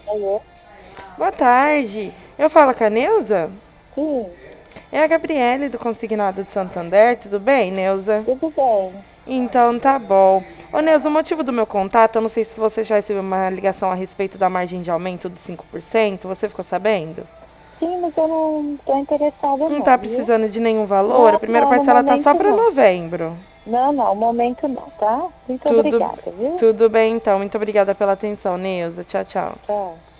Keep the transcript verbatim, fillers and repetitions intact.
Alô? Boa tarde. Eu falo com a Neuza? Sim, É a Gabriele do Consignado de Santander. Tudo bem, Neuza? tudo bem. Então tá bom. Ô, Neuza, o motivo do meu contato, eu não sei se você já recebeu uma ligação a respeito da margem de aumento de cinco por cento. Você ficou sabendo? Sim, mas eu não estou interessada Não não, tá viu? precisando de nenhum valor? A Não, primeira não, no parcela tá só momento para não. novembro. Não, não, no momento não, tá? Muito Tudo, obrigada, viu? tudo bem então. Muito obrigada pela atenção, Neuza. Tchau, tchau. Tchau.